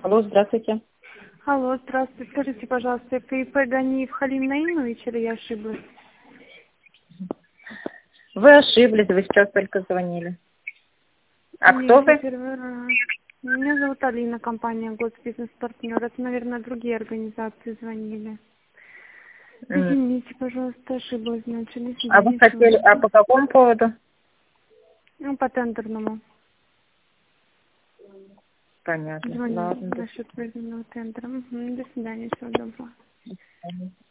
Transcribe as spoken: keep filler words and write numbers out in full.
Алло, здравствуйте. Алло, здравствуйте. Скажите, пожалуйста, это ИП Ганиев Халим Наимович или я ошиблась? Вы ошиблись, вы сейчас только звонили. А Нет, кто я вы? первый раз. Меня зовут Алина, компания Госбизнес-партнер. Это, наверное, другие организации звонили. М. Извините, пожалуйста, ошиблась, значит, до А вы свидания, всего хотели, а доброго. по какому поводу? Ну, по тендерному. Понятно. Звонили Ладно, до насчет проведенного тендера. Мгм, до свидания, всего доброго. свидания.